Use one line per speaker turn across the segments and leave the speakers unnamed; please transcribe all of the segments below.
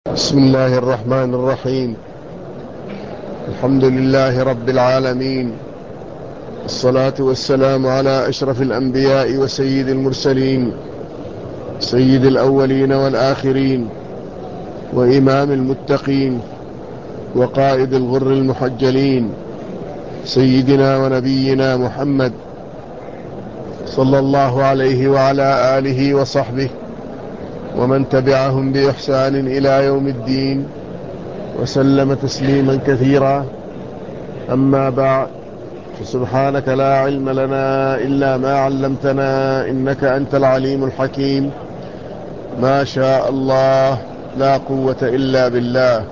بسم الله الرحمن الرحيم. الحمد لله رب العالمين، الصلاة والسلام على أشرف الأنبياء وسيد المرسلين، سيد الأولين والآخرين، وإمام المتقين، وقائد الغر المحجلين، سيدنا ونبينا محمد صلى الله عليه وعلى آله وصحبه ومن تبعهم بإحسان إلى يوم الدين، وسلم تسليما كثيرا. أما بعد، فسبحانك لا علم لنا إلا ما علمتنا، إنك أنت العليم الحكيم. ما شاء الله، لا قوة إلا بالله.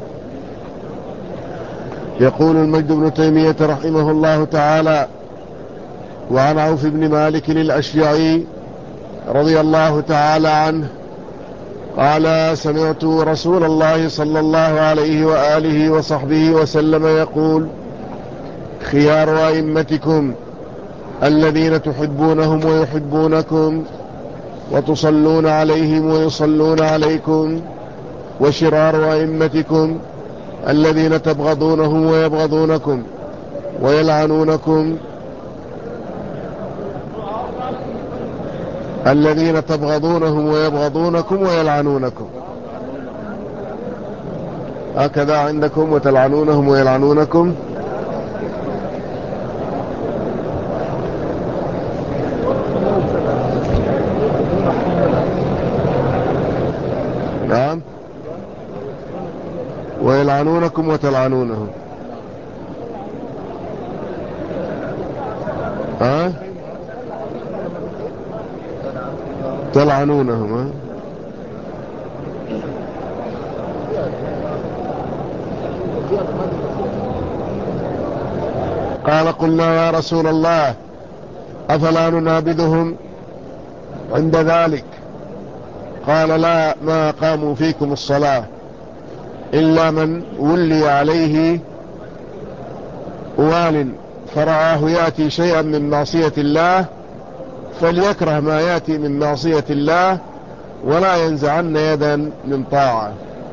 يقول المجد بن تيمية رحمه الله تعالى: وعن عوف بن مالك الأشجعي رضي الله تعالى عنه قال: سمعت رسول الله صلى الله عليه وآله وصحبه وسلم يقول: خيار أئمتكم الذين تحبونهم ويحبونكم، وتصلون عليهم ويصلون عليكم، وشرار أئمتكم الذين تبغضونهم ويبغضونكم ويلعنونكم، الذين تبغضونهم ويبغضونكم ويلعنونكم. هكذا عندكم: وتلعنونهم ويلعنونكم. نعم، ويلعنونكم وتلعنونهم. ها؟ تلعنونهم. ها؟ قال: قلنا يا رسول الله أفلا ننابذهم عند ذلك؟ قال: لا، ما قاموا فيكم الصلاة إلا من ولي عليه وال فرآه يأتي شيئا من معصية الله فليكره ما يأتي من معصية الله، ولا ينزعن يدا من طاعة.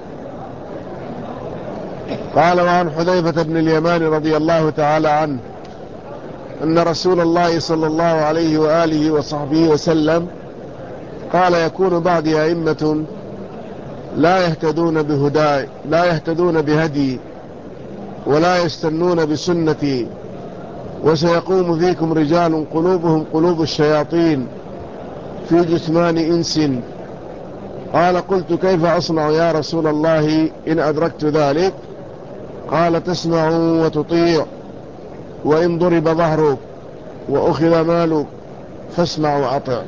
قال: وعن حذيفة بن اليمان رضي الله تعالى عنه أن رسول الله صلى الله عليه وآله وصحبه وسلم قال: يكون بعدي أئمة لا يهتدون بهدي ولا يستنون بسنتي، وسيقوم فيكم رجال قلوبهم قلوب الشياطين في جثمان إنس. قال: قلت: كيف أصنع يا رسول الله إن أدركت ذلك؟ قال: تسمع وتطيع، وإن ضرب ظهرك وأخذ مالك فاسمع وأطع.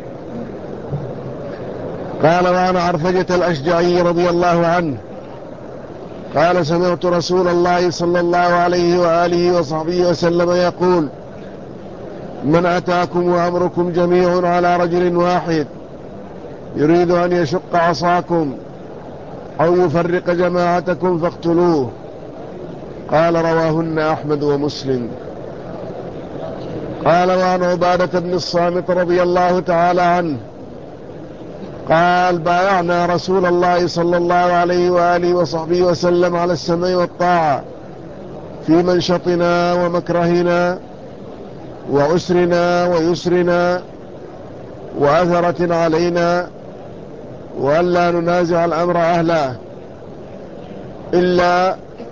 قال: وعن عرفجة الأشجعي رضي الله عنه قال: سمعت رسول الله صلى الله عليه وآله وصحبه وسلم يقول: من أتاكم وأمركم جميع على رجل واحد يريد أن يشق عصاكم أو يفرق جماعتكم فاقتلوه. قال: رواهن أحمد ومسلم. قال: وعن عبادة بن الصامت رضي الله تعالى عنه قال: بايعنا رسول الله صلى الله عليه وآله وصحبه وسلم على السمع والطاعة في منشطنا ومكرهنا وعسرنا ويسرنا وأثرة علينا، وألا ننازع الأمر أهله إلا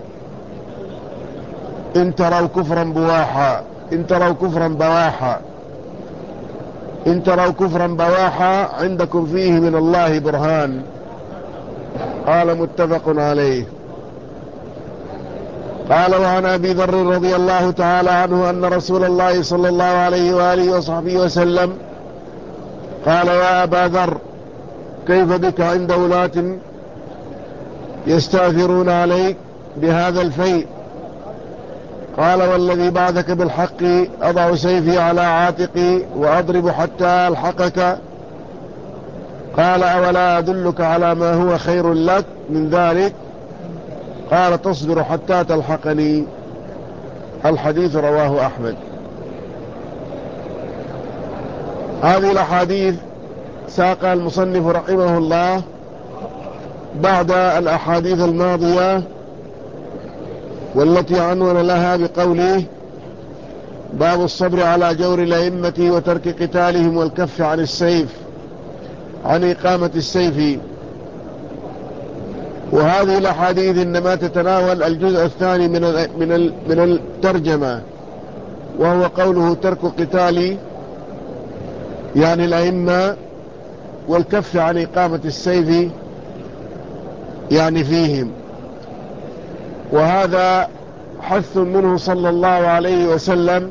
إن تروا كفرا بواحا إن تروا كفرا بواحا عندكم فيه من الله برهان. قال: متفق عليه. قال: وعن أبي ذر رضي الله تعالى عنه أن رسول الله صلى الله عليه وآله وصحبه وسلم قال: يا أبا ذر، كيف بك عند ولاة يستأثرون عليك بهذا الفيء؟ قال: والذي بعثك بالحق أضع سيفي على عاتقي وأضرب حتى ألحقك. قال: أولا أدلك على ما هو خير لك من ذلك؟ قال: تصبر حتى تلحقني. الحديث رواه أحمد. هذه الأحاديث ساق المصنف رحمه الله بعد الأحاديث الماضية والتي عنون لها بقوله: باب الصبر على جور الأئمة وترك قتالهم والكف عن السيف، عن إقامة السيف. وهذه الأحاديث إنما تتناول الجزء الثاني من الترجمة، وهو قوله: ترك قتال يعني الأئمة، والكف عن إقامة السيف يعني فيهم. وهذا حث منه صلى الله عليه وسلم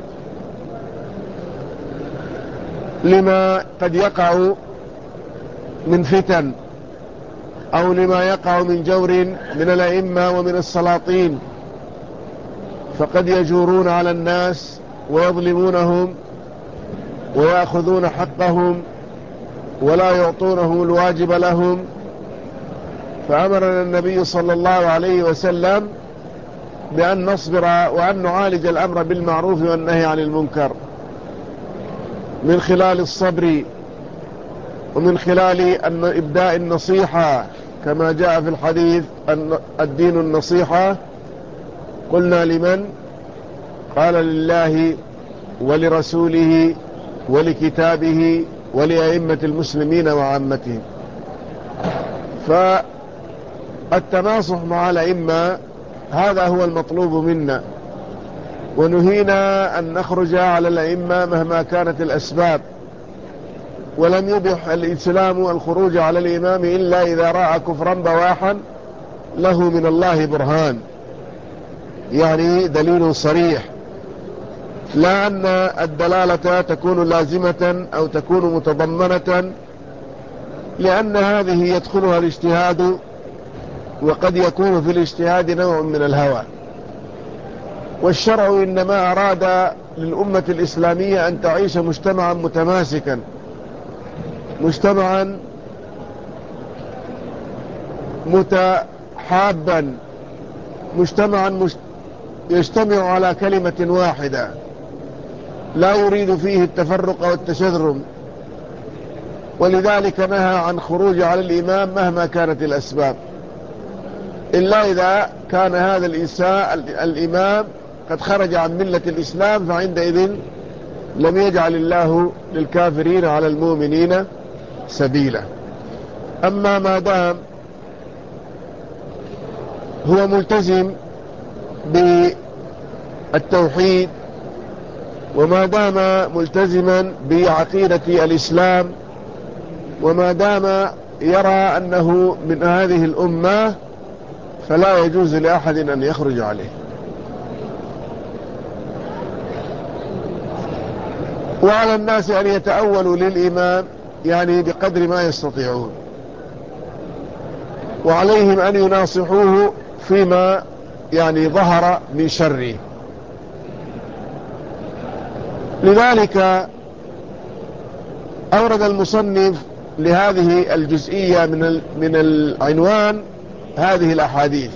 لما قد يقع من فتن، أو لما يقع من جور من الأئمة ومن السلاطين، فقد يجورون على الناس ويظلمونهم ويأخذون حقهم ولا يعطونهم الواجب لهم. فأمرنا النبي صلى الله عليه وسلم بأن نصبر وأن نعالج الأمر بالمعروف والنهي عن المنكر من خلال الصبر، ومن خلال إبداء النصيحة، كما جاء في الحديث: الدين النصيحة. قلنا: لمن؟ قال: لله ولرسوله ولكتابه ولأئمة المسلمين وعامتهم. فالتناصح مع الأئمة هذا هو المطلوب منا، ونهينا أن نخرج على الأئمة مهما كانت الأسباب. ولم يبح الإسلام الخروج على الإمام إلا إذا رأى كفرا بواحا له من الله برهان، يعني دليل صريح، لا أن الدلالة تكون لازمة أو تكون متضمنة، لأن هذه يدخلها الاجتهاد، وقد يكون في الاجتهاد نوع من الهوى. والشرع إنما أراد للأمة الإسلامية أن تعيش مجتمعا متماسكا، مجتمعا متحابا، مجتمعا يجتمع على كلمة واحدة، لا يريد فيه التفرق والتشذرم. ولذلك نهى عن خروج على الإمام مهما كانت الأسباب، إلا إذا كان هذا الإمام قد خرج عن ملة الإسلام، فعندئذ لم يجعل الله للكافرين على المؤمنين سبيلا. أما ما دام هو ملتزم بالتوحيد، وما دام ملتزما بعقيدة الإسلام، وما دام يرى أنه من هذه الأمة، فلا يجوز لأحد أن يخرج عليه. وعلى الناس أن يتأولوا للإمام يعني بقدر ما يستطيعون، وعليهم أن يناصحوه فيما يعني ظهر من شره. لذلك أورد المصنف لهذه الجزئية من العنوان هذه الأحاديث.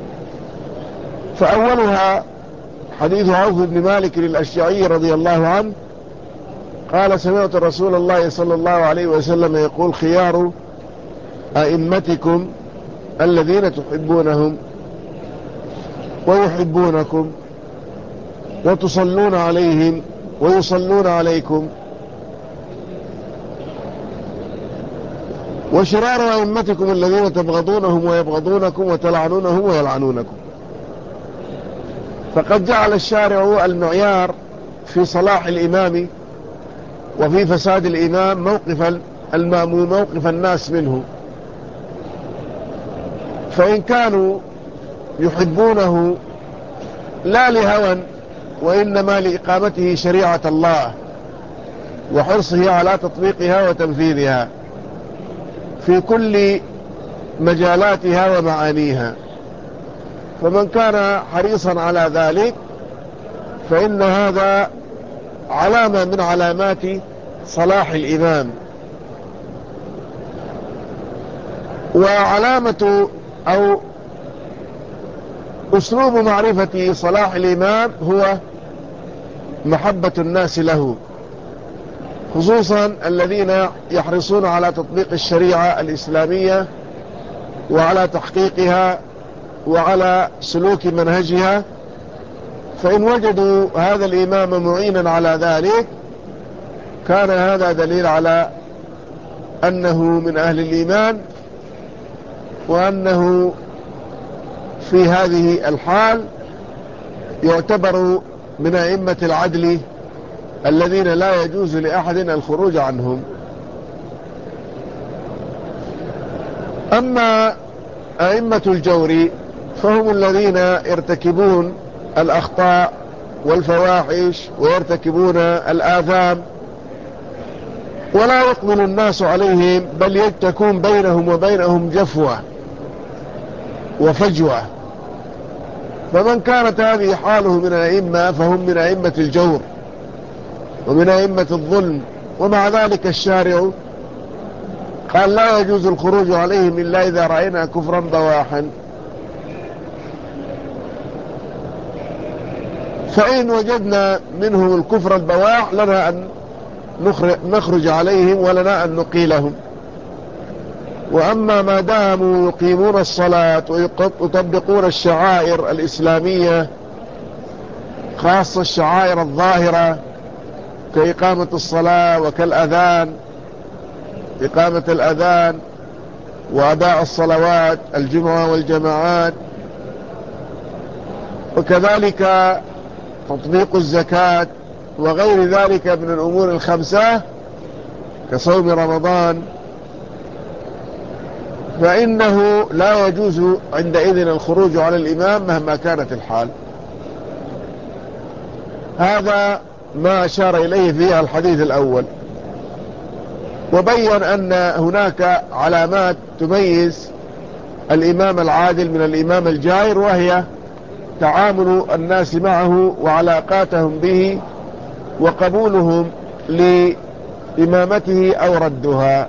فأولها حديث عوف بن مالك الأشجعي رضي الله عنه قال: سمعت رسول الله صلى الله عليه وسلم يقول: خيار أئمتكم الذين تحبونهم ويحبونكم وتصلون عليهم ويصلون عليكم، وشرار أئمتكم الذين تبغضونهم ويبغضونكم وتلعنونهم ويلعنونكم. فقد جعل الشارع المعيار في صلاح الإمام وفي فساد الإمام موقف المأموم، موقف الناس منه. فإن كانوا يحبونه لا لهوى، وإنما لإقامته شريعة الله وحرصه على تطبيقها وتنفيذها في كل مجالاتها ومعانيها، فمن كان حريصا على ذلك فإن هذا علامة من علامات صلاح الإمام. وعلامة أو أسلوب معرفة صلاح الإمام هو محبة الناس له، خصوصا الذين يحرصون على تطبيق الشريعة الإسلامية وعلى تحقيقها وعلى سلوك منهجها، فإن وجدوا هذا الإمام معينا على ذلك كان هذا دليل على أنه من أهل الإيمان، وأنه في هذه الحال يعتبر من أئمة العدل الذين لا يجوز لأحد الخروج عنهم. أما أئمة الجور فهم الذين يرتكبون الأخطاء والفواحش ويرتكبون الآثام ولا يقبل الناس عليهم، بل تكون بينهم وبينهم جفوة وفجوة. فمن كانت هذه حاله من الأئمة فهم من أئمة الجور ومن أئمة الظلم، ومع ذلك الشارع قال لا يجوز الخروج عليهم إلا إذا رأينا كفرا بواحا. فإن وجدنا منهم الكفر البواح لنا أن نخرج عليهم ولنا أن نقيلهم. وأما ما داموا يقيمون الصلاة ويطبقون الشعائر الإسلامية، خاصة الشعائر الظاهرة كإقامة الصلاة وكالأذان، إقامة الأذان وأداء الصلوات الجمعة والجماعات، وكذلك تطبيق الزكاة وغير ذلك من الأمور الخمسة كصوم رمضان، فإنه لا يجوز عندئذ الخروج على الإمام مهما كانت الحال. هذا ما أشار إليه في الحديث الأول، وبين أن هناك علامات تميز الإمام العادل من الإمام الجائر، وهي تعامل الناس معه وعلاقاتهم به وقبولهم لإمامته أو ردها.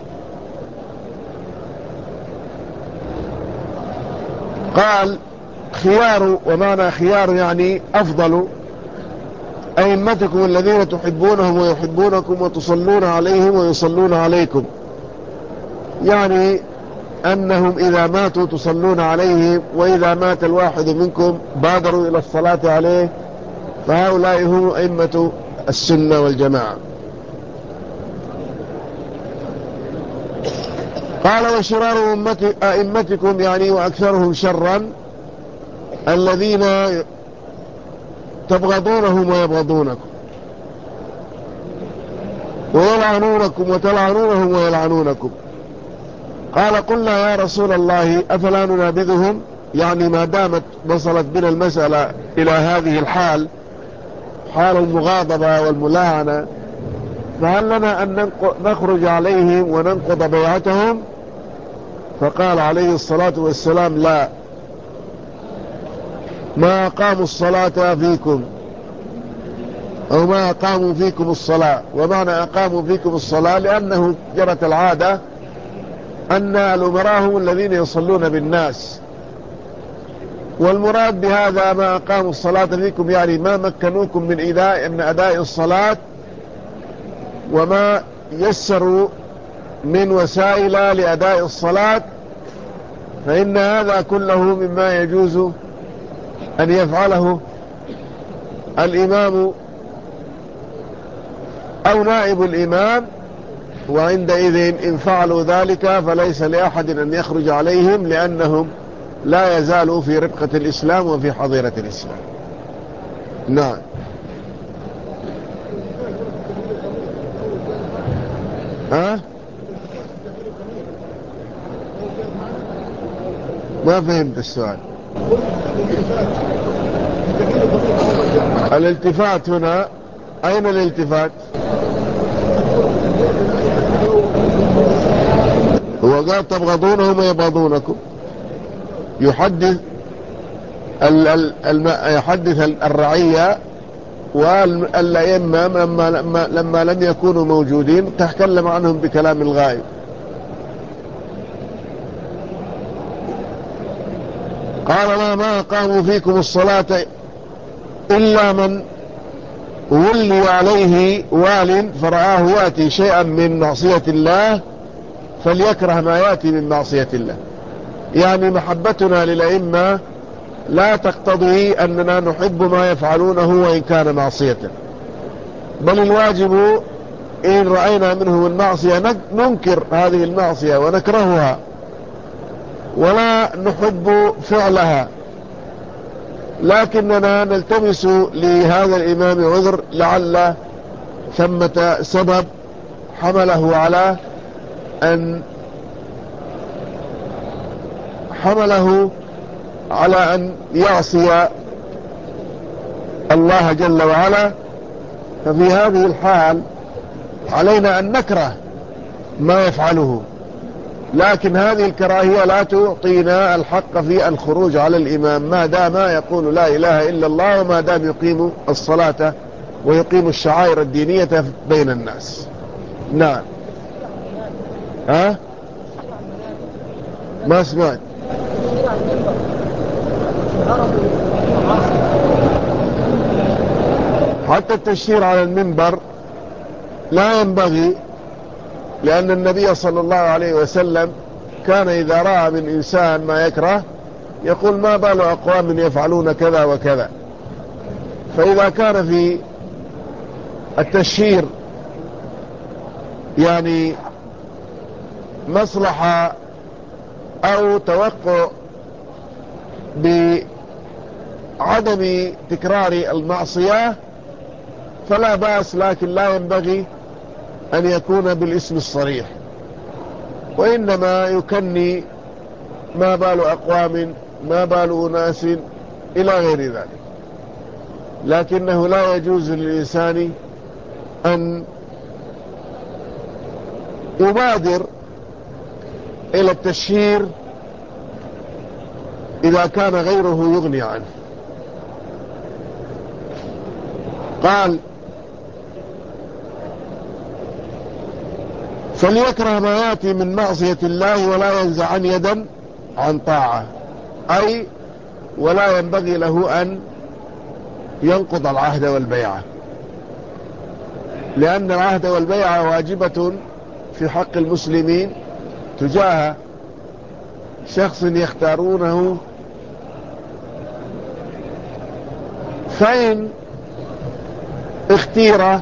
قال خيار، ومعنى خيار يعني أفضل أئمتكم الذين تحبونهم ويحبونكم وتصلون عليهم ويصلون عليكم، يعني أنهم إذا ماتوا تصلون عليهم، وإذا مات الواحد منكم بادروا إلى الصلاة عليه، فهؤلاء هم أئمة السنة والجماعة. قال وشرار أئمتكم يعني وأكثرهم شرا الذين تبغضونهم ويبغضونكم ويلعنونكم وتلعنونهم ويلعنونكم. قال قلنا يا رسول الله أفلا ننابذهم، يعني ما دامت وصلت بنا المسألة إلى هذه الحال، حال المغاضبة والملاعنة، فهل لنا أن نخرج عليهم وننقض بيعتهم؟ فقال عليه الصلاة والسلام لا، ما أقاموا الصلاة فيكم أو ما أقاموا فيكم الصلاة. ومعنى أقاموا فيكم الصلاة لأنه جرت العادة أن الأمراء هم الذين يصلون بالناس، والمراد بهذا ما أقاموا الصلاة فيكم يعني ما مكنوكم من أداء الصلاة، وما يسروا من وسائل لأداء الصلاة، فإن هذا كله مما يجوز أن يفعله الإمام أو نائب الإمام. وعندئذ إن فعلوا ذلك فليس لأحد أن يخرج عليهم، لأنهم لا يزالوا في ربقة الإسلام وفي حظيرة الإسلام. نعم. ما فهمت السؤال. الالتفات هنا أين الالتفات؟ هو قال تبغضونهم ويبغضونكم، يحدث الرعية والأئمة لما لم يكونوا موجودين تكلم عنهم بكلام الغائب. قال ما قاموا فيكم الصلاة إلا من ولي عليه وال فرآه يأتي شيئا من معصية الله فليكره ما يأتي من معصية الله. يعني محبتنا للأئمة لا تقتضي أننا نحب ما يفعلونه وإن كان معصية، بل الواجب إن رأينا منهم المعصية ننكر هذه المعصية ونكرهها ولا نحب فعلها، لكننا نلتمس لهذا الإمام عذر لعل ثمة سبب حمله على أن يعصي الله جل وعلا. ففي هذه الحال علينا أن نكره ما يفعله، لكن هذه الكراهية لا تعطينا الحق في الخروج على الإمام ما دام يقول لا إله إلا الله، وما دام يقيم الصلاة ويقيم الشعائر الدينية بين الناس. نعم. ما سمعت. حتى التشهير على المنبر لا ينبغي، لأن النبي صلى الله عليه وسلم كان إذا رأى من إنسان ما يكره يقول ما بال أقوام يفعلون كذا وكذا. فإذا كان في التشهير يعني مصلحة أو توقع بعدم تكرار المعصية فلا بأس، لكن لا ينبغي أن يكون بالاسم الصريح، وإنما يكني ما بال أقوام، ما بال أناس، إلى غير ذلك. لكنه لا يجوز للإنسان أن يبادر إلى التشهير إذا كان غيره يغني عنه. قال فليكره ما يأتي من معصية الله ولا ينزعن يدا عن طاعة، أي ولا ينبغي له أن ينقض العهد والبيعة، لأن العهد والبيعة واجبة في حق المسلمين تجاه شخص يختارونه. فإن اختير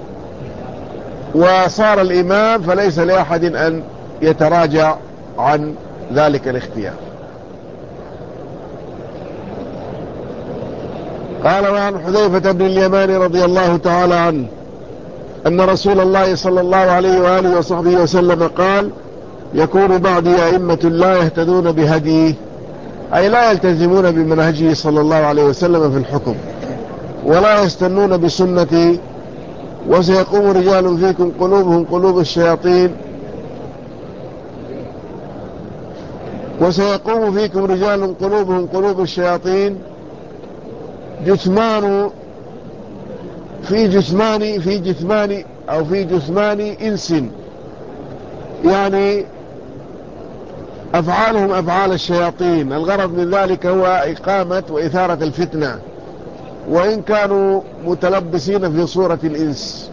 وصار الإمام فليس لأحد أن يتراجع عن ذلك الاختيار. قال وعن حذيفة بن اليمان رضي الله تعالى عنه أن رسول الله صلى الله عليه وآله وصحبه وسلم قال يكون بعدي أئمة لا يهتدون بهديه، أي لا يلتزمون بمنهجه صلى الله عليه وسلم في الحكم ولا يستنون بسنته، وسيقوم رجال فيكم قلوبهم قلوب الشياطين جثمان في جثمان إنس، يعني أفعالهم أفعال الشياطين. الغرض من ذلك هو إقامة وإثارة الفتنة، وإن كانوا متلبسين في صورة الإنس.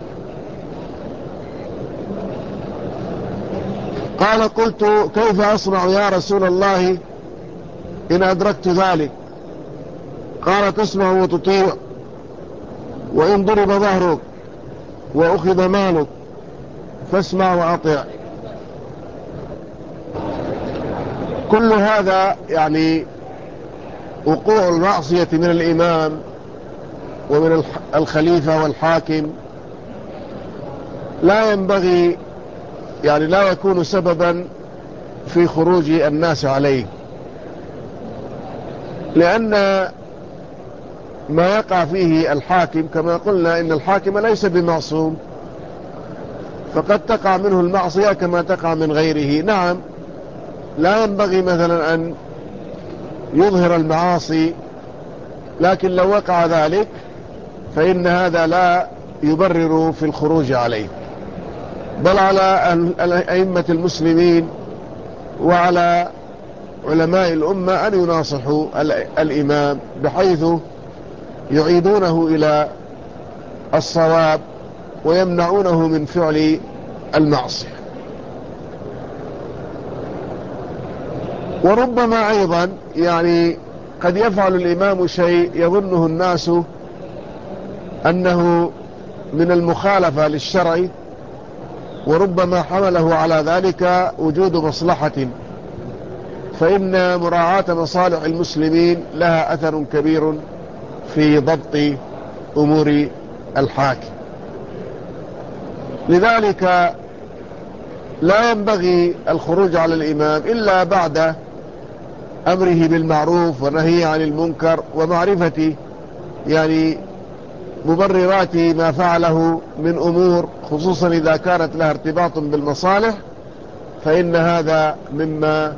قال قلت كيف أصنع يا رسول الله إن أدركت ذلك؟ قال تسمع وتطيع، وإن ضرب ظهرك وأخذ مالك فاسمع وأطيع. كل هذا يعني وقوع المعصية من الإمام ومن الخليفة والحاكم لا ينبغي، يعني لا يكون سببا في خروج الناس عليه، لأن ما يقع فيه الحاكم كما قلنا إن الحاكم ليس بمعصوم، فقد تقع منه المعصية كما تقع من غيره. نعم لا ينبغي مثلا أن يظهر المعاصي، لكن لو وقع ذلك فإن هذا لا يبرر في الخروج عليه، بل على أئمة المسلمين وعلى علماء الأمة أن يناصحوا الإمام بحيث يعيدونه إلى الصواب ويمنعونه من فعل المعصية. وربما أيضا يعني قد يفعل الإمام شيء يظنه الناس أنه من المخالفة للشرع، وربما حمله على ذلك وجود مصلحة، فإن مراعاة مصالح المسلمين لها أثر كبير في ضبط أمور الحاكم. لذلك لا ينبغي الخروج على الإمام إلا بعد أمره بالمعروف ونهي عن المنكر ومعرفة يعني مبررات ما فعله من أمور، خصوصا إذا كانت لها ارتباط بالمصالح، فإن هذا مما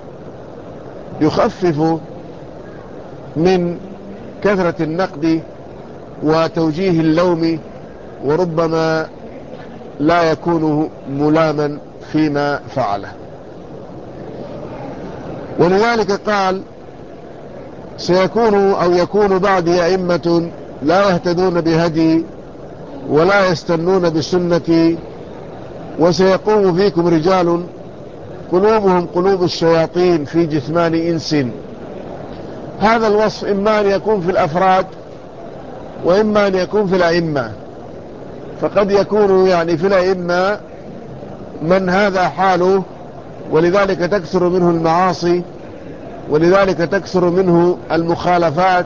يخفف من كثرة النقد وتوجيه اللوم، وربما لا يكون ملاما فيما فعله. ولذلك قال: سيكون أو يكون بعدي أئمة لا يهتدون بهدي ولا يستنون بسنتي، وسيقوم فيكم رجال قلوبهم قلوب الشياطين في جثمان إنس. هذا الوصف إما أن يكون في الأفراد وإما أن يكون في الأئمة، فقد يكون يعني في الأئمة من هذا حاله، ولذلك تكثر منه المعاصي، ولذلك تكثر منه المخالفات.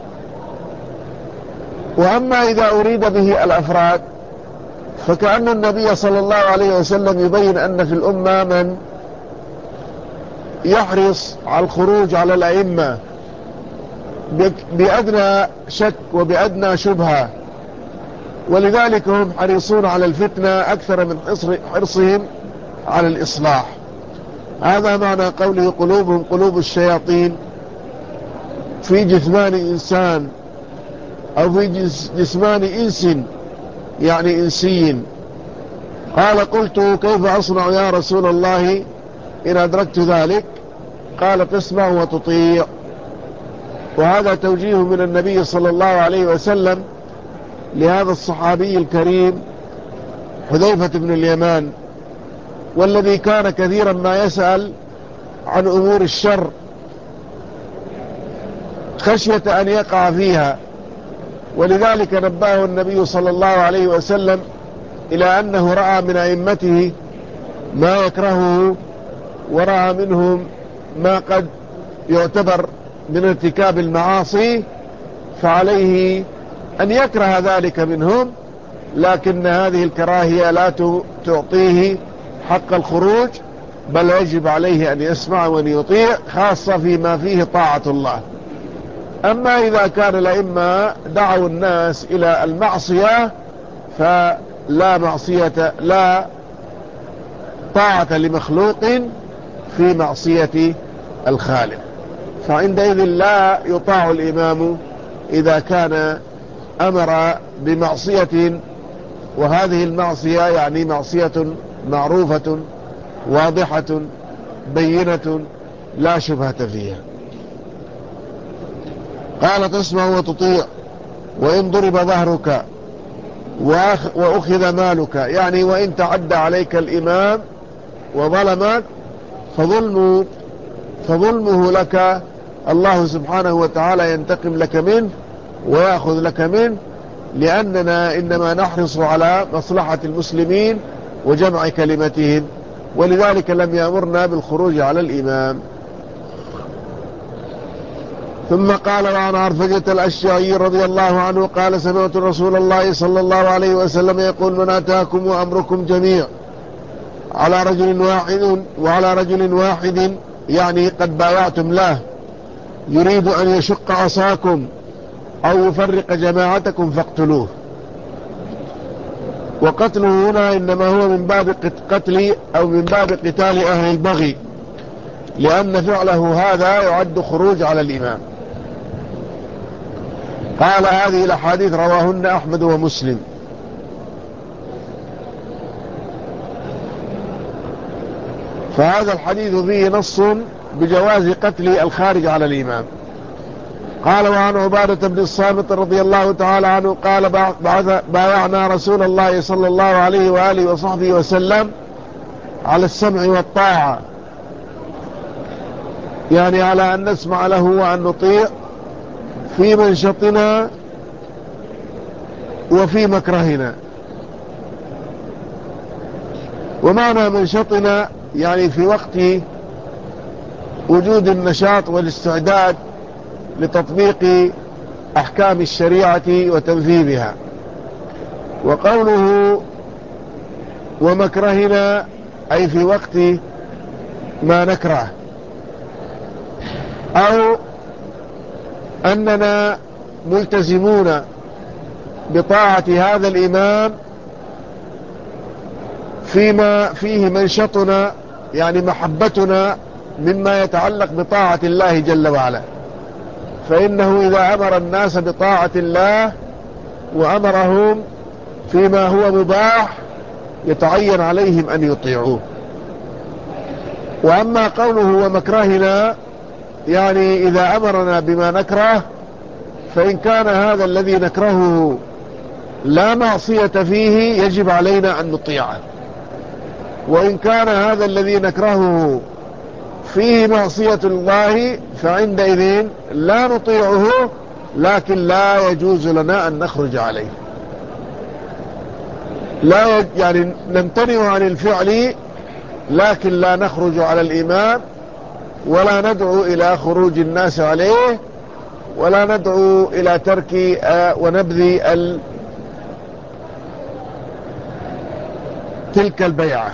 وأما إذا أريد به الأفراد، فكأن النبي صلى الله عليه وسلم يبين أن في الأمة من يحرص على الخروج على الأئمة بأدنى شك وبأدنى شبهة، ولذلك هم حريصون على الفتنة أكثر من حرصهم على الإصلاح. هذا معنى قوله قلوبهم قلوب الشياطين في جثمان إنسان، أو في جثمان إنس يعني إنسي. قال: قلت: كيف أصنع يا رسول الله إن أدركت ذلك؟ قال: تسمع وتطيع. وهذا توجيه من النبي صلى الله عليه وسلم لهذا الصحابي الكريم حذيفة بن اليمان، والذي كان كثيرا ما يسأل عن أمور الشر خشية أن يقع فيها، ولذلك نبهه النبي صلى الله عليه وسلم إلى أنه رأى من أئمته ما يكرهه، ورأى منهم ما قد يعتبر من ارتكاب المعاصي، فعليه أن يكره ذلك منهم، لكن هذه الكراهية لا تعطيه حق الخروج، بل يجب عليه أن يسمع وأن يطيع، خاصة فيما فيه طاعة الله. أما إذا كان الأئمة دعوا الناس إلى المعصية فلا معصية، لا طاعة لمخلوق في معصية الخالق، فعندئذ لا يطاع الإمام إذا كان أمر بمعصية، وهذه المعصية يعني معصية معروفة واضحة بينة لا شبهة فيها. قال: تسمع وتطيع وإن ضرب ظهرك وأخذ مالك، يعني وإن تعدى عليك الإمام وظلمك فظلمه لك الله سبحانه وتعالى ينتقم لك منه ويأخذ لك منه، لأننا إنما نحرص على مصلحة المسلمين وجمع كلمتهم، ولذلك لم يأمرنا بالخروج على الإمام. ثم قال: وعن عرفجة الأشجعي رضي الله عنه قال: سمعت رسول الله صلى الله عليه وسلم يقول: من أتاكم وأمركم جميع على رجل واحد يعني قد بايعتم له، يريد أن يشق عصاكم أو يفرق جماعتكم فاقتلوه. وقتله هنا إنما هو من باب قتل أو من باب قتال أهل البغي، لأن فعله هذا يعد خروج على الإمام. قال: هذه الأحاديث رواهن أحمد ومسلم. فهذا الحديث فيه نص بجواز قتل الخارج على الإمام. قال: وعن عبادة بن الصامت رضي الله تعالى عنه قال: بايعنا رسول الله صلى الله عليه وآله وصحبه وسلم على السمع والطاعة، يعني على أن نسمع له وأن نطيع في منشطنا وفي مكرهنا. ومعنى منشطنا يعني في وقت وجود النشاط والاستعداد لتطبيق أحكام الشريعة وتنفيذها. وقوله ومكرهنا أي في وقت ما نكره، أو أننا ملتزمون بطاعة هذا الإمام فيما فيه منشطنا، يعني محبتنا مما يتعلق بطاعة الله جل وعلا. فإنه إذا أمر الناس بطاعة الله وأمرهم فيما هو مباح يتعين عليهم أن يطيعوه. وأما قوله ومكرهنا يعني إذا أمرنا بما نكره، فإن كان هذا الذي نكرهه لا معصية فيه يجب علينا أن نطيعه، وإن كان هذا الذي نكرهه فيه معصية الله فعندئذ لا نطيعه، لكن لا يجوز لنا أن نخرج عليه. لا يعني نمتنع عن الفعل لكن لا نخرج على الإمام، ولا ندعو إلى خروج الناس عليه، ولا ندعو إلى ترك ونبذ تلك البيعة.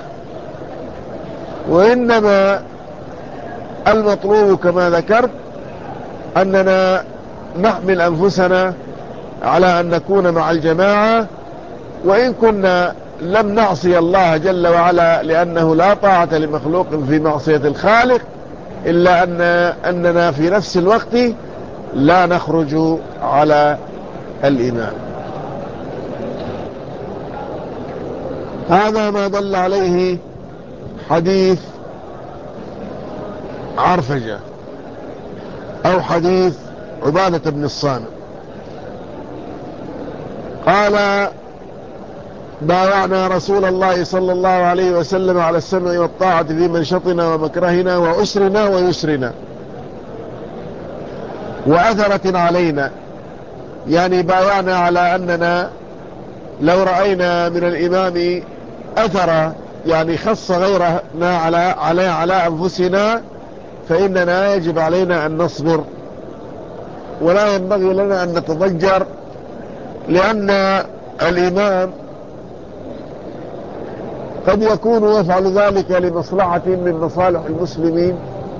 وإنما المطلوب كما ذكرت أننا نحمل أنفسنا على أن نكون مع الجماعة، وإن كنا لم نعصي الله جل وعلا لأنه لا طاعة لمخلوق في معصية الخالق، إلا أننا في نفس الوقت لا نخرج على الإمام. هذا ما دل عليه حديث عرفجة أو حديث عبادة بن الصامت. قال بايعنا رسول الله صلى الله عليه وسلم على السمع والطاعة في منشطنا ومكرهنا وعسرنا ويسرنا وأثرة علينا، يعني بايعنا على أننا لو رأينا من الإمام أثر يعني خص غيرنا على أنفسنا فإننا يجب علينا أن نصبر، ولا ينبغي لنا أن نتضجر، لأن الإمام قد يكون يفعل ذلك لمصلحة من مصالح المسلمين،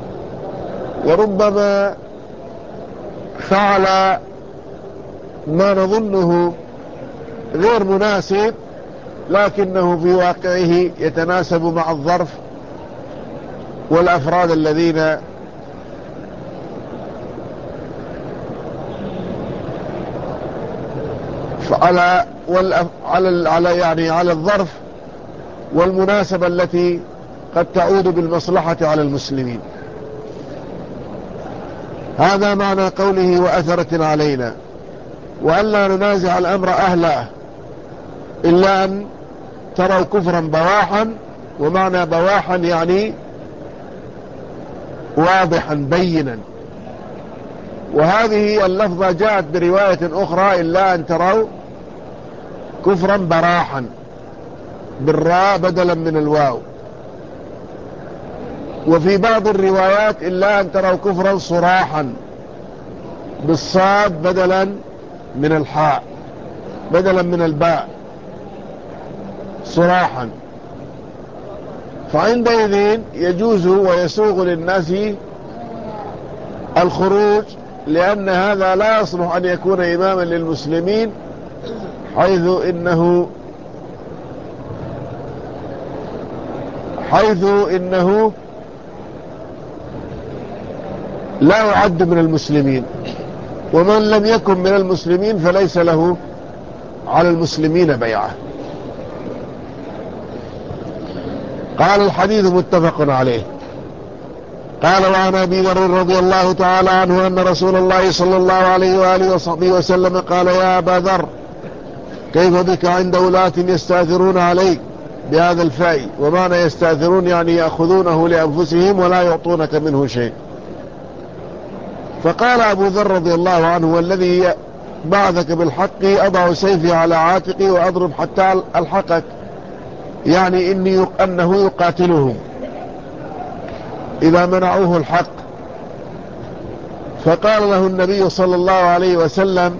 وربما فعل ما نظنه غير مناسب لكنه في واقعه يتناسب مع الظرف والأفراد الذين على الظرف والمناسبة التي قد تعود بالمصلحة على المسلمين. هذا معنى قوله وأثرة علينا، وألا ننازع الأمر أهله إلا أن تروا كفرا بواحا. ومعنى بواحا يعني واضحا بينا، وهذه اللفظة جاءت برواية أخرى إلا أن تروا كفرا براحا بالراء بدلا من الواو، وفي بعض الروايات إلا أن تروا كفرا صراحا بالصاد بدلا من الحاء بدلا من الباء صراحا. فعندئذ يجوز ويسوغ للناس الخروج، لأن هذا لا يصلح أن يكون إماما للمسلمين، حيث إنه لا يعد من المسلمين، ومن لم يكن من المسلمين فليس له على المسلمين بيعة. قال الحديث متفق عليه. قال وعن أبي ذر رضي الله تعالى عنه أن رسول الله صلى الله عليه وآله وصحبه وسلم قال يا أبا ذر كيف بك عند ولاة يستاثرون عليك بهذا الفاء، ومعنى يستاثرون يعني يأخذونه لأنفسهم ولا يعطونك منه شيء. فقال أبو ذر رضي الله عنه: والذي بعثك بالحق أضع سيفي على عاتقي وأضرب حتى ألحقك، يعني أنه يقاتلهم إذا منعوه الحق. فقال له النبي صلى الله عليه وسلم: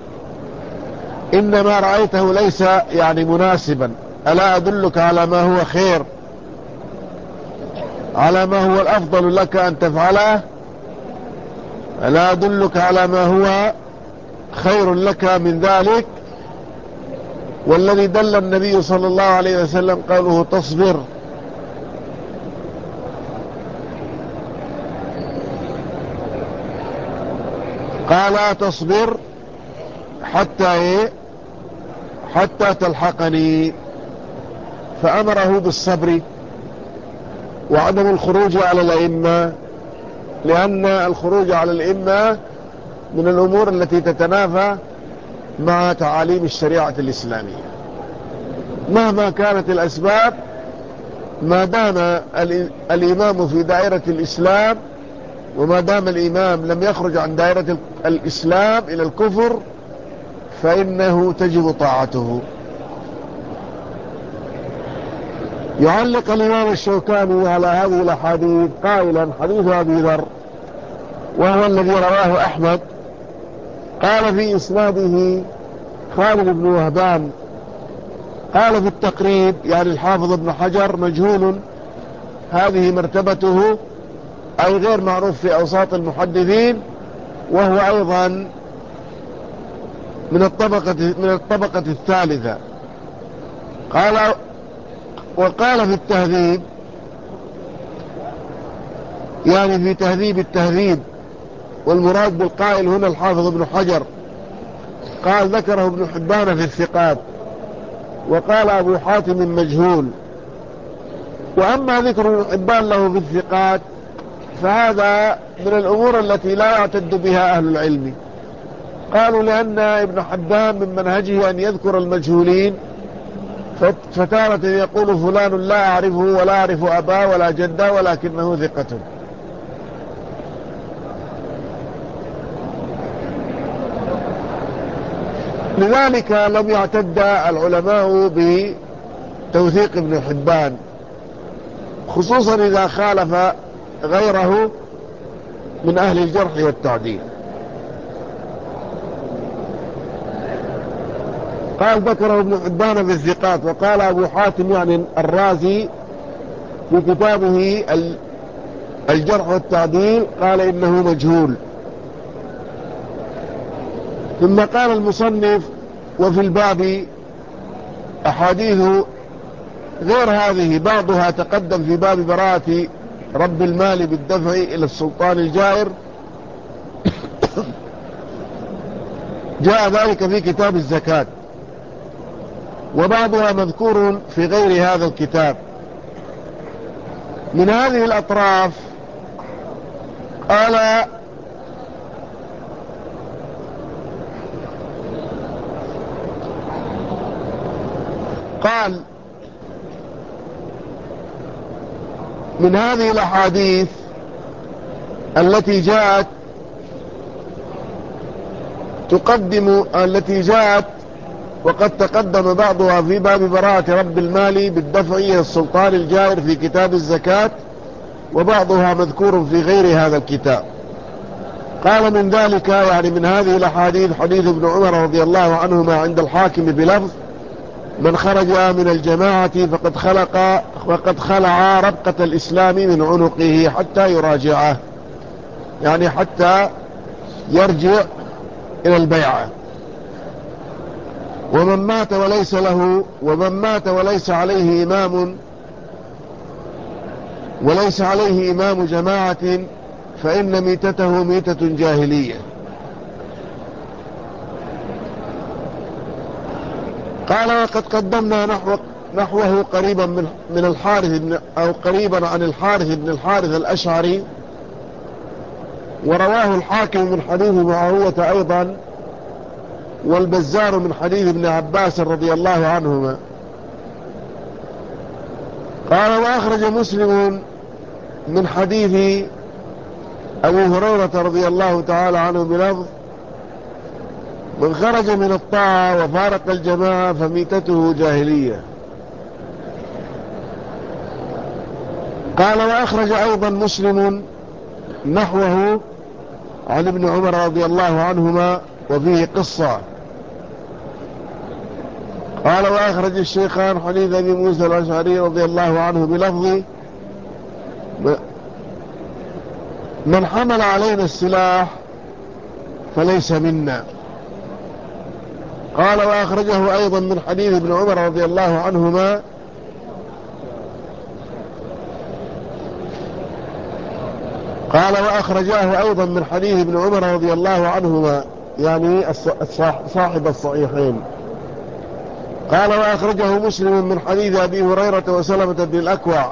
إنما رأيته ليس يعني مناسبا، ألا أدلك على ما هو خير، على ما هو الأفضل لك أن تفعله؟ ألا أدلك على ما هو خير لك من ذلك؟ والذي دل النبي صلى الله عليه وسلم قوله: تصبر. قال: تصبر حتى إيه؟ حتى تلحقني. فأمره بالصبر وعدم الخروج على الأئمة، لأن الخروج على الأئمة من الأمور التي تتنافى مع تعاليم الشريعة الإسلامية مهما كانت الأسباب. ما دام الإمام في دائرة الإسلام، وما دام الإمام لم يخرج عن دائرة الإسلام إلى الكفر، فإنه تجب طاعته. يعلق الإمام الشوكاني على هذه الأحاديث قائلا: حديث أبي ذر، وهو الذي رواه أحمد، قال في إسناده خالد بن وهبان، قال في التقريب يعني الحافظ ابن حجر: مجهول، هذه مرتبته، أي غير معروف في أوساط المحدثين، وهو أيضا من الطبقة الثالثة. قال: وقال في التهذيب، يعني في تهذيب التهذيب، والمراد بالقائل هنا الحافظ ابن حجر، قال: ذكره ابن حبان في الثقات. وقال أبو حاتم: مجهول. وأما ذكر ابن حبان له في الثقات فهذا من الأمور التي لا يعتد بها أهل العلم. قالوا: لأن ابن حبان من منهجه أن يذكر المجهولين، فتارة يقول فلان لا أعرفه ولا أعرف أباه ولا جده ولكنه ثقة. لذلك لم يعتد العلماء بتوثيق ابن حبان، خصوصا إذا خالف غيره من أهل الجرح والتعديل. قال: ذكره ابن حبان في الثقات. وقال أبو حاتم يعني الرازي في كتابه الجرح والتعديل، قال: إنه مجهول. ثم قال المصنف: وفي الباب أحاديث غير هذه، بعضها تقدم في باب براءة رب المال بالدفع إلى السلطان الجائر، جاء ذلك في كتاب الزكاة، وبعضها مذكور في غير هذا الكتاب. من هذه الأطراف قال: من هذه الأحاديث التي جاءت وقد تقدم بعضها في باب براءة رب المال بالدفع إلى السلطان الجائر في كتاب الزكاة، وبعضها مذكور في غير هذا الكتاب. قال: من ذلك يعني من هذه الأحاديث حديث ابن عمر رضي الله عنهما عند الحاكم بلفظ: من خرج من الجماعة فقد خلع ربقة الإسلام من عنقه حتى يراجعه، يعني حتى يرجع إلى البيعة. ومن مات وليس عليه إمام جماعة فإن ميتته ميتة جاهلية. قال: وقد قدمنا نحوه قريبا من الحارث أو قريبا عن الحارث بن الحارث الأشعري، ورواه الحاكم من حديث معاوية أيضا، والبزار من حديث ابن عباس رضي الله عنهما. قال: وأخرج مسلم من حديث أبو هريرة رضي الله تعالى عنه بلفظ: من خرج من الطاعة وفارق الجماعة فميتته جاهلية. قال: وأخرج أيضا مسلم نحوه عن ابن عمر رضي الله عنهما وفيه قصة. قال: وأخرج الشيخان حديث أبي موسى الأشعري رضي الله عنه بلفظ: من حمل علينا السلاح فليس منا. قال: وأخرجه أيضا من حديث ابن عمر رضي الله عنهما قال: وأخرجاه أيضا من حديث ابن عمر رضي الله عنهما، يعني صاحب الصحيحين. قال: وأخرجه مسلم من حديث أبي هريرة وسلمة بن الأكوع.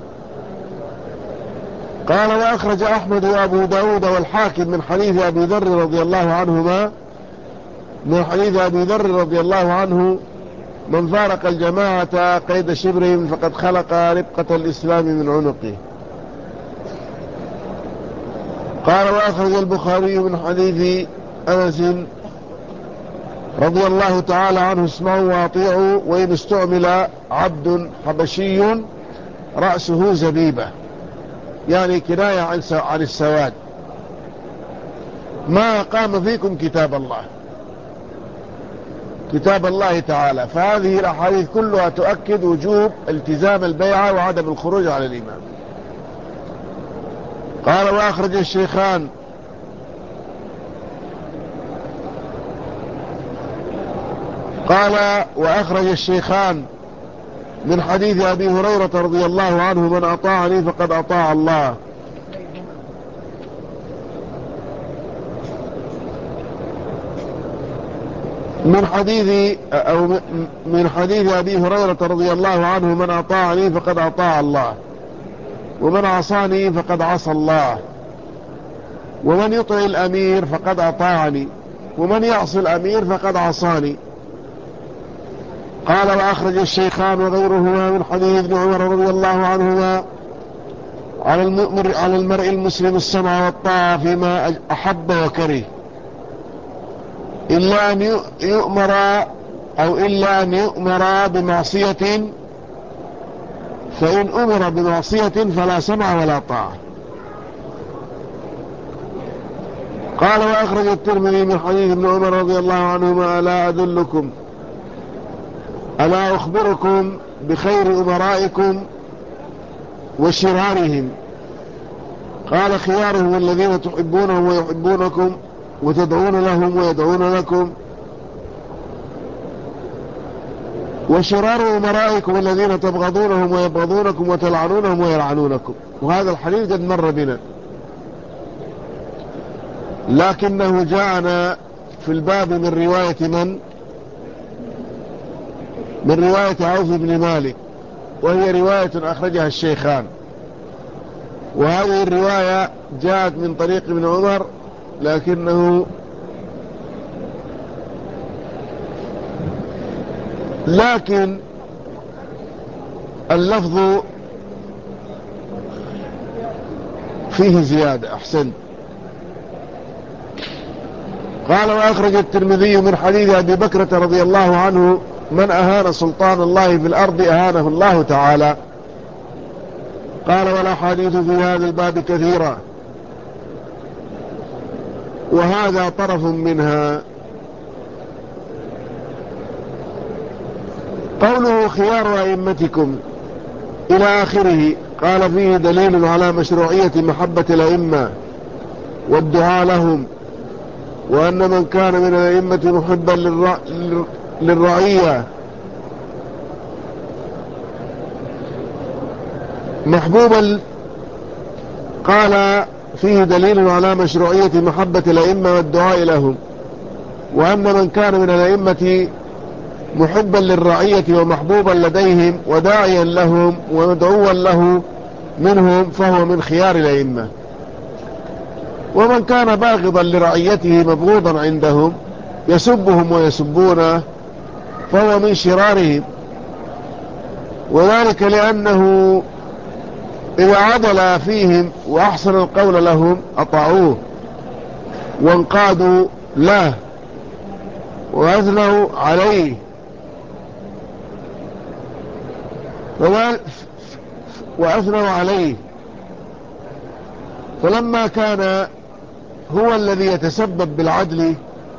قال: وأخرج أحمد وأبو داود والحاكم من حديث أبي ذر رضي الله عنهما، من حديث أبي ذر رضي الله عنه: من فارق الجماعة قيد شبر فقد خلق ربقة الإسلام من عنقه. قال: وأخرج البخاري من حديث أنس رضي الله تعالى عنه: اسمعوا واطيعوا وإن استعمل عبد حبشي رأسه زبيبة، يعني كناية عن السواد، ما قام فيكم كتاب الله تعالى. فهذه الأحاديث كلها تؤكد وجوب التزام البيعة وعدم الخروج على الإمام. قال: وأخرج الشيخان قال: وأخرج الشيخان من حديث أبي هريرة رضي الله عنه: من أطاعني فقد أطاع الله. من حديث أبي هريرة رضي الله عنه: من أطاعني فقد أطاع الله، ومن عصاني فقد عصى الله، ومن يطع الأمير فقد أطاعني، ومن يعصي الأمير فقد عصاني. قال: وأخرج الشيخان وغيرهما من حديث ابن عمر رضي الله عنهما: على المرء المسلم السمع والطاعة فيما أحب وكره، إلا أن يؤمر بمعصية، فإن أمر بمعصية فلا سمع ولا طاعة. قال: وأخرج الترمذي من حديث ابن عمر رضي الله عنهما: ألا أخبركم بخير أمرائكم وشرارهم؟ قال: خيارهم الذين تحبونهم ويحبونكم وتدعون لهم ويدعون لكم، وشرار أمرائكم الذين تبغضونهم ويبغضونكم وتلعنونهم ويلعنونكم. وهذا الحديث قد مر بنا، لكنه جاءنا في الباب من رواية عوف بن مالك، وهي رواية أخرجها الشيخان. وهذه الرواية جاءت من طريق ابن عمر، لكن اللفظ فيه زيادة. أحسن. قال: وأخرج الترمذي من حديث أبي بكرة رضي الله عنه: من أهان سلطان الله في الأرض أهانه الله تعالى. قال: والأحاديث في هذا الباب كثيرة، وهذا طرف منها. قوله: خيار أئمتكم إلى آخره، قال: فيه دليل على مشروعية محبة الأئمة والدعاء لهم، وأن من كان من الأئمة محبا للرعية محبوبا. قال: فيه دليل على مشروعية محبة الأئمة والدعاء لهم، وأن من كان من الأئمة محبا للرعية ومحبوبا لديهم وداعيا لهم ومدعوا له منهم فهو من خيار الأئمة، ومن كان باغضا لرعيته مبغوضا عندهم يسبهم ويسبونه فهو من شرارهم، وذلك لأنه إذا عدل فيهم وأحسن القول لهم أطاعوه وانقادوا له وأثنوا عليه وأثنوا عليه. فلما كان هو الذي يتسبب بالعدل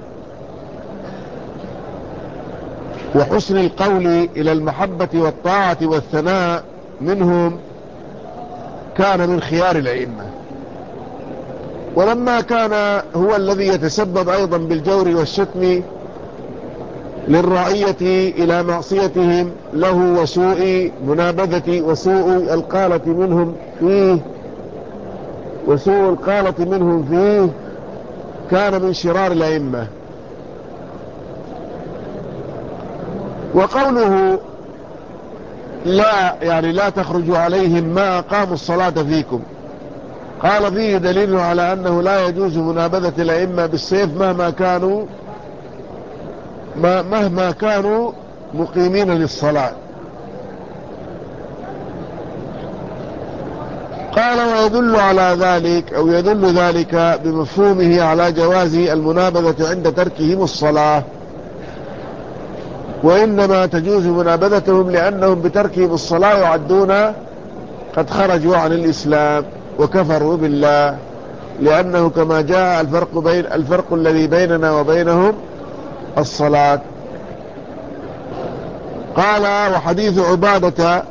وحسن القول إلى المحبة والطاعة والثناء منهم كان من خيار الأئمة. ولما كان هو الذي يتسبب أيضا بالجور والشتم للرعية إلى معصيتهم له وسوء منابذة وسوء القالة منهم فيه كان من شرار الأئمة. وقوله لا تخرجوا عليهم ما أقاموا الصلاة فيكم، قال فيه دليل على أنه لا يجوز منابذة الأئمة بالسيف مهما كانوا مقيمين للصلاة. قال يدل ذلك بمفهومه على جواز المنابذة عند تركهم الصلاة، وإنما تجوز منابذتهم لأنهم بتركهم الصلاة يعدون قد خرجوا عن الإسلام وكفروا بالله، لأنه كما جاء الفرق الذي بيننا وبينهم الصلاة. قال وحديث عبادة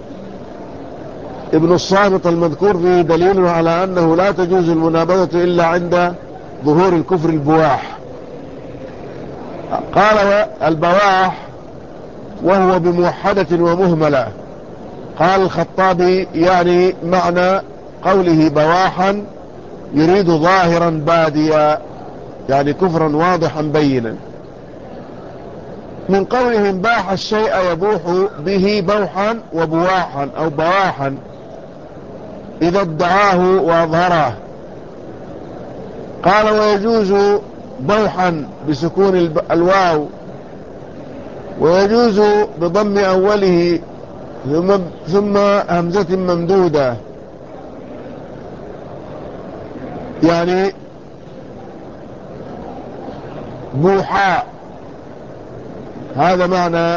ابن الصامت المذكور فيه دليل على أنه لا تجوز المنابذة إلا عند ظهور الكفر البواح. قال البواح وهو بموحدة ومهملة. قال الخطابي يعني معنى قوله بواحا يريد ظاهرا باديا، يعني كفرا واضحا بينا. من قولهم باح الشيء يبوح به بوحا وبواحا أو بواحا إذا ادعاه وأظهره. قال ويجوز بوحا بسكون الواو، ويجوز بضم أوله ثم همزة ممدودة، يعني بوحاء، هذا معنى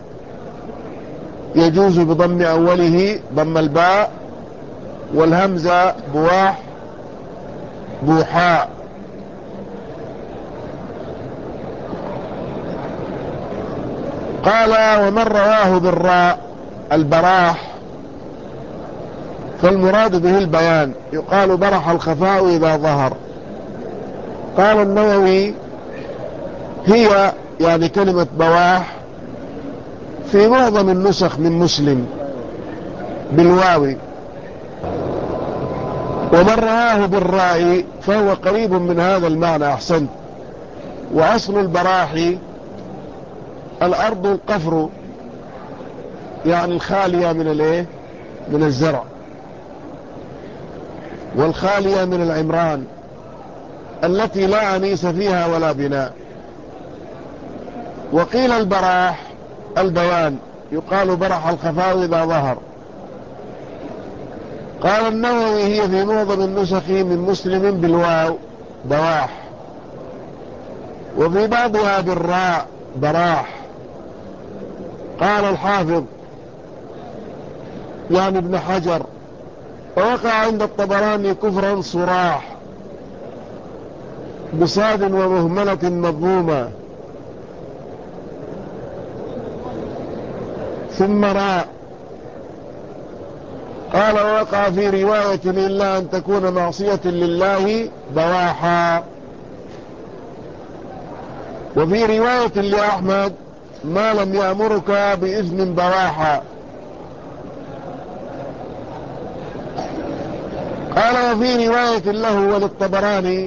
يجوز بضم أوله ضم الباء والهمزة بواح بوحاء. قال ومن رواه بالراء البراح فالمراد به البيان، يقال برح الخفاء إذا ظهر. قال النووي هي يعني كلمة بواح في معظم النسخ من مسلم بالواو، ومن رآه بالراء فهو قريب من هذا المعنى. أحسنت. وأصل البراح الأرض القفر، يعني الخالية من الزرع، والخالية من العمران التي لا أنيس فيها ولا بناء. وقيل البراح البيان، يقال برح الخفاء إذا ظهر. قال النووي هي في معظم النسخ من مسلم بالواو بواح، وفي بعضها بالراء براح. قال الحافظ يعني ابن حجر ووقع عند الطبراني كفرا صراح بصاد ومهملة مضمومة ثم راء. قال ووقع في رواية إلا أن تكون معصية لله بواحا. وفي رواية لأحمد ما لم يأمرك بإثم بواحا. قال وفي رواية له وللطبراني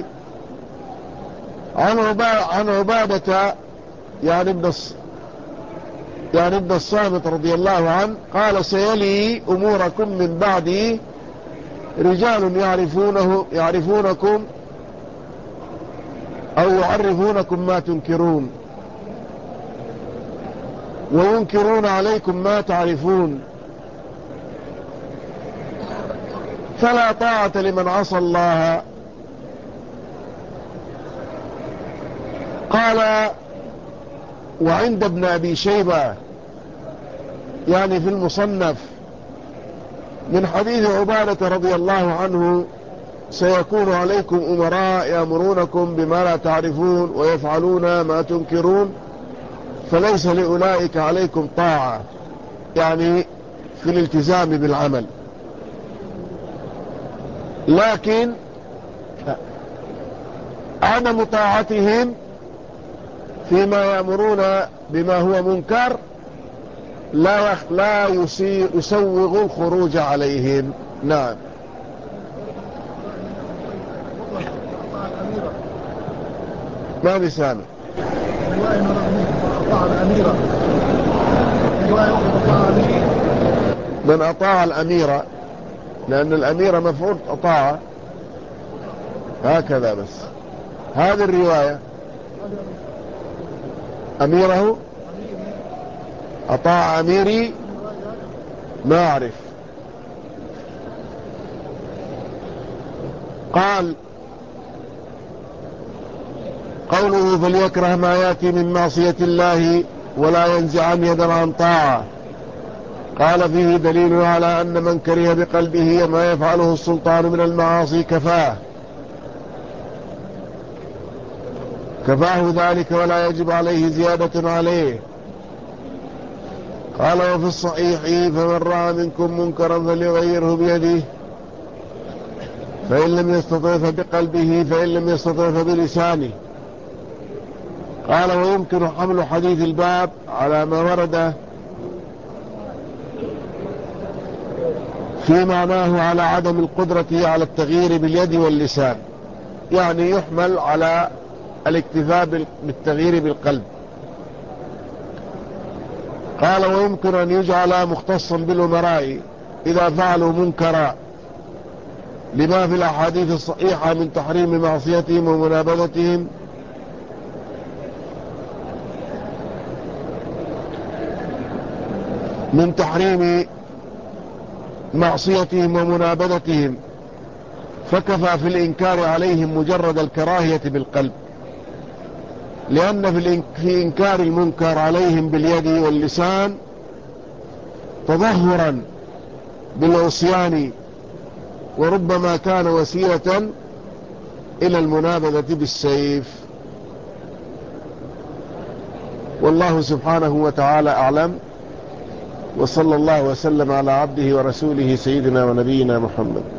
عن عبادة يعني ابن الصامت رضي الله عنه قال سيلي أموركم من بعدي رجال يعرفونكم أو يعرفونكم ما تنكرون وينكرون عليكم ما تعرفون. فلا طاعة لمن عصى الله. قال: وعند ابن أبي شيبة يعني في المصنف من حديث عبادة رضي الله عنه: سيكون عليكم أمراء يأمرونكم بما لا تعرفون ويفعلون ما تنكرون فليس لأولئك عليكم طاعة، يعني في الالتزام بالعمل، لكن عدم طاعتهم فيما يأمرون بما هو منكر لا يسوغ الخروج عليهم. نعم. ما بسامع. من أطاع الأميرة، لأن الأميرة مفعول أطاع، هكذا. بس هذه الرواية أميره أطاع أميري، ما أعرف. قال: قوله: فليكره ما يأتي من معصية الله ولا ينزعن يدا عن طاعة. قال: فيه دليل على أن من كره بقلبه ما يفعله السلطان من المعاصي كفاه ذلك ولا يجب عليه زيادة عليه. قال: وفي الصحيح: فمن رأى منكم منكرا فليغيره بيده فإن لم يستطع فبقلبه فإن لم يستطع فبلسانه. قال: ويمكن حمل حديث الباب على ما ورد في معناه على عدم القدرة على التغيير باليد واللسان، يعني يحمل على الاكتفاء بالتغيير بالقلب. قال: ويمكن أن يجعل مختصا بالأمراء إذا فعلوا منكرا لما في الأحاديث الصحيحة من تحريم معصيتهم ومنابذتهم ومنابذتهم، فكفى في الإنكار عليهم مجرد الكراهية بالقلب، لأن في إنكار المنكر عليهم باليد واللسان تظهرا بالعصيان، وربما كان وسيلة إلى المنابذة بالسيف. والله سبحانه وتعالى أعلم، وصلى الله وسلم على عبده ورسوله سيدنا ونبينا محمد.